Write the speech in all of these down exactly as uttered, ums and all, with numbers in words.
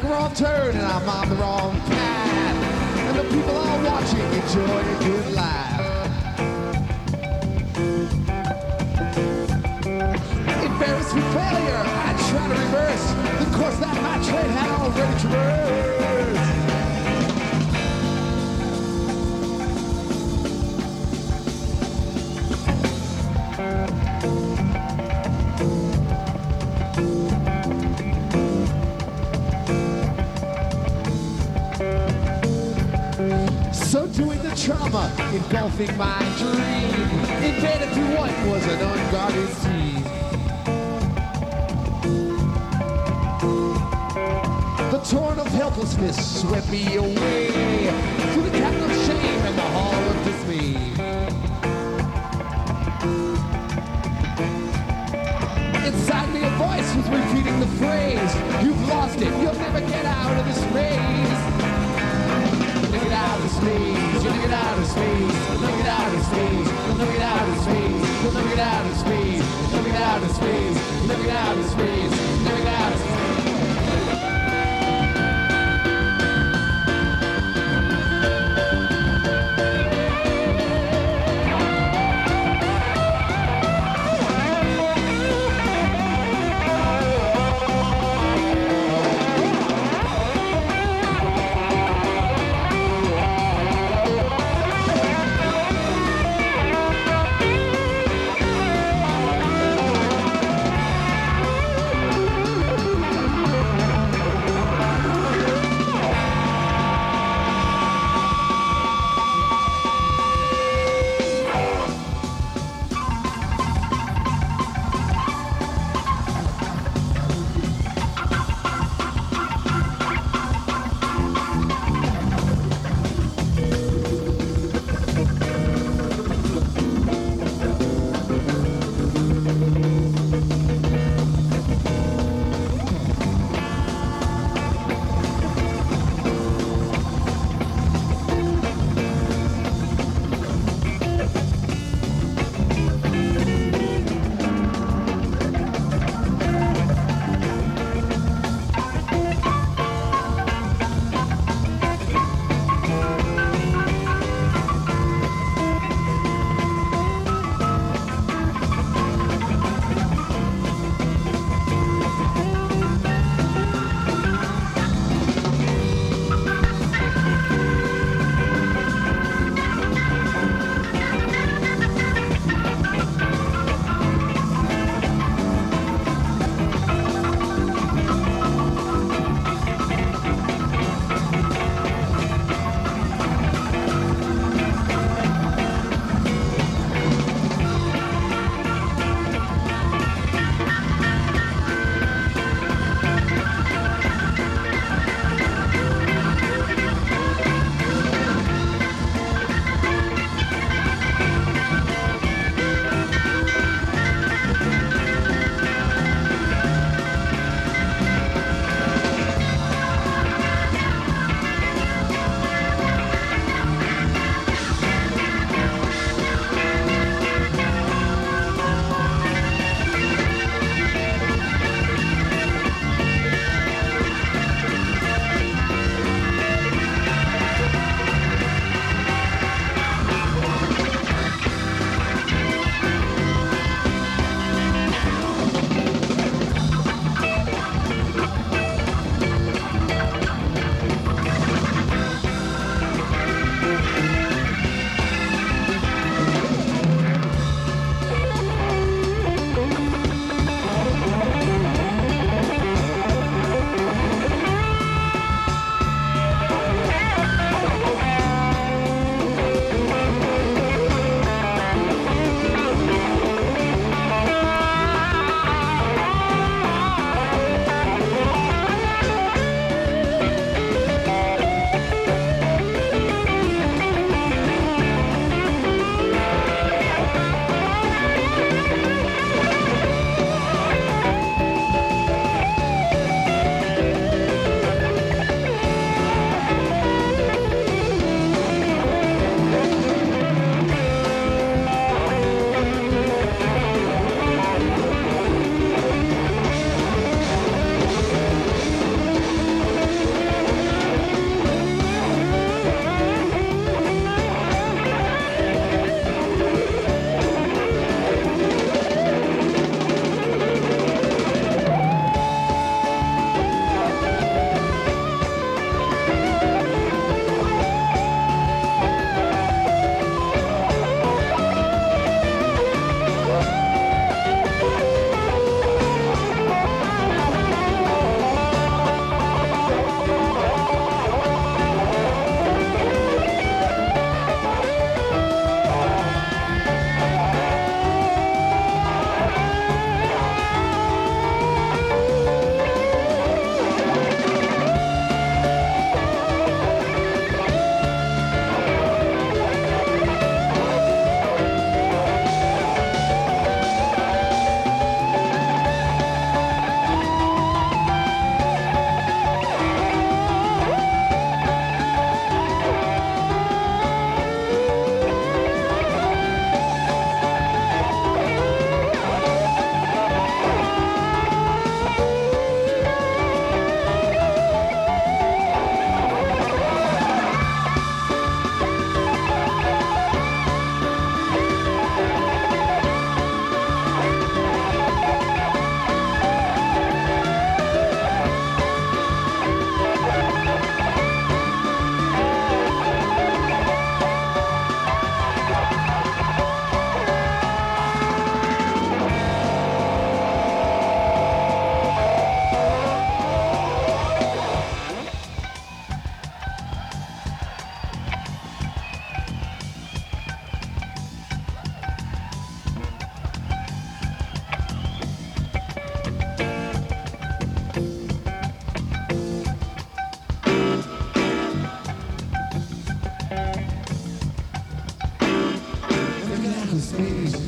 a wrong turn and I'm on the wrong path. And the people are watching, enjoy a good laugh. Embarrassed with failure, I try to reverse the course that my train had already traversed. So doing the trauma, engulfing my dream, invaded through what was an unguarded team. The torrent of helplessness swept me away through the cavern of shame and the hall of dismay. Inside me a voice was repeating the phrase, you've lost it, you'll never get out of this maze. You'll never get out of space, you'll never get out of space, you'll never get out of space, you'll never get out of space, you'll never get out of space, you'll never get out of space, you'll never get out of space, you'll never get out of space.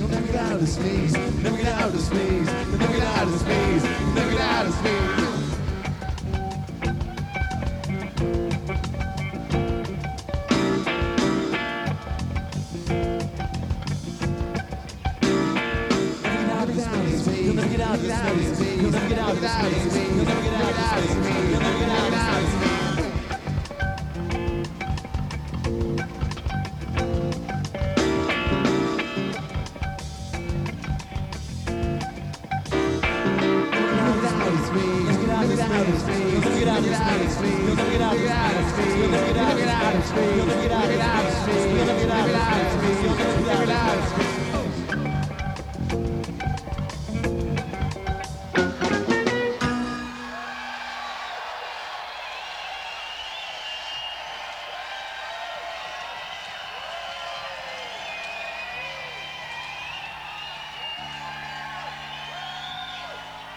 You'll never get out of space. Never get out of space. Never get out of space. Never get out of space. You'll never get out of space. You'll never get out of space. You'll never get out of space. You'll never get out of space. You'll never get out of space.